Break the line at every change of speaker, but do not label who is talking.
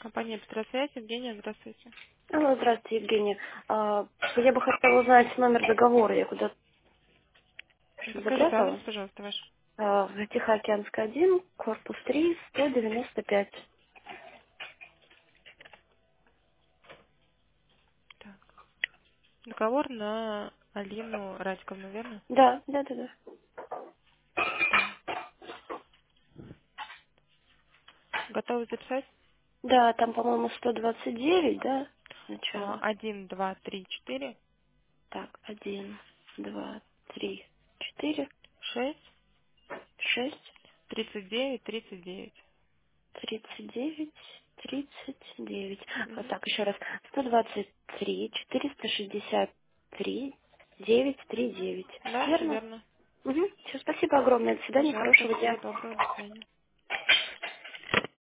Компания «Петросвязь», Евгения, здравствуйте.
Алло, здравствуйте, Евгения. Я бы хотела узнать номер договора. Я куда-то
Скажите адрес,
запрятала.
пожалуйста, ваш.
В Тихоокеанская 1, корпус 3, 195.
Так. Договор на Алину Радиковну, верно?
Да, да, да, да.
Так. Готовы записать?
Да, там, по-моему, 129, да, сначала.
1, 2, 3, 4,
Так, 1, 2, 3, 4,
6,
6,
39, 39.
39, 39. Вот
Мгм.
так, еще раз. 123, 463, 939.
Да, все
Верно?
верно.
Угу. Все, спасибо огромное. До свидания,
Пожалуйста,
хорошего
всего
дня.
доброго, до свидания.